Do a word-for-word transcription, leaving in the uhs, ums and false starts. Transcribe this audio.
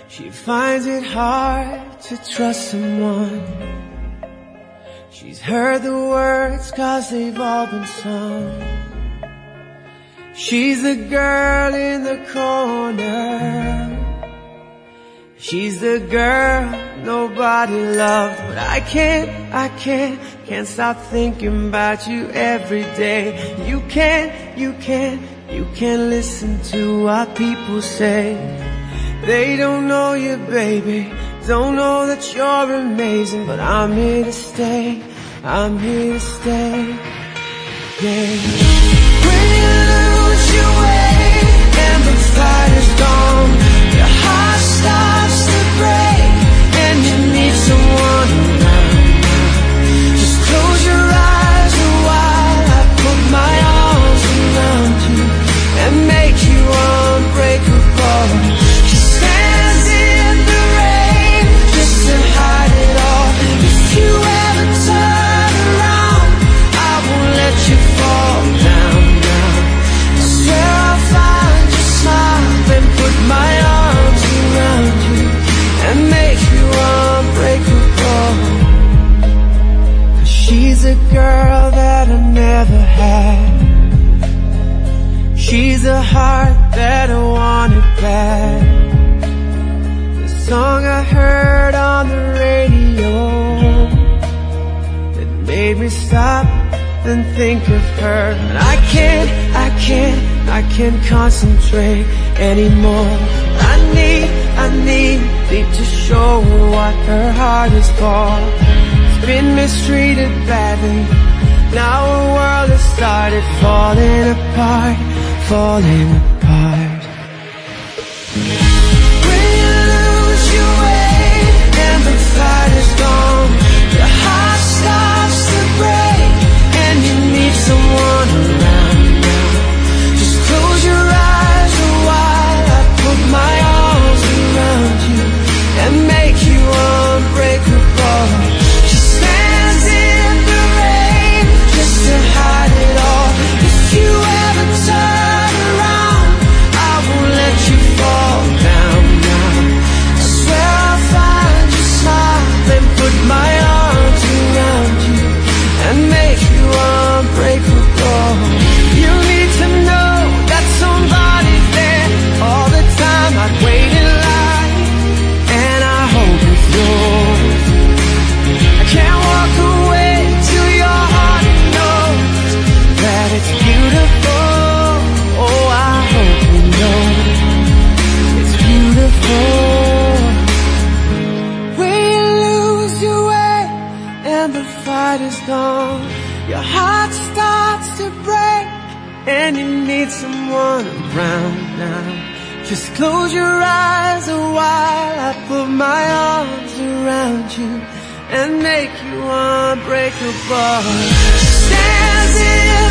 She finds it hard to trust someone. She's heard the words cause they've all been sung. She's the girl in the corner. She's the girl nobody loved. But I can't, I can't, can't stop thinking about you every day. You can't, you can't, you can't listen to what people say. They don't know you, baby, don't know that you're amazing. But I'm here to stay, I'm here to stay, yeah. When you lose your way and the fight is gone, your heart starts to break and you need someone around. Just close your eyes a while I put my arms around you and make you unbreakable. She stands in the rain just to hide it all. If you ever turn around, I won't let you fall down now. I swear I'll find your smile and put my arms around you and make you unbreakable. Cause she's a girl that I never had. She's a heart that I wanted back. The song I heard on the radio that made me stop and think of her. And I can't, I can't, I can't concentrate anymore. I need, I need, need to show her what her heart is for. It's been mistreated badly. Now her world has started falling apart, falling apart. When you lose your way and the fight is gone, your heart starts to break and you need someone around now. Just close your eyes a while I put my arms around you and make you unbreakable. She stands in the rain just to hide it all. If you ever turn around, I won't let you fall down now. I swear I'll find your smile and put my arms around you and make you unbreakable. You need to know that somebody's there all the time. I'd wait in line and I hope it's yours. I can't walk away till your heart knows that it's beautiful. Oh, I hope you know it's beautiful. When you lose your way and the fight is gone, your heart starts to break and you need someone around now. Just close your eyes a while I put my arms around you and make you unbreakable. She stands in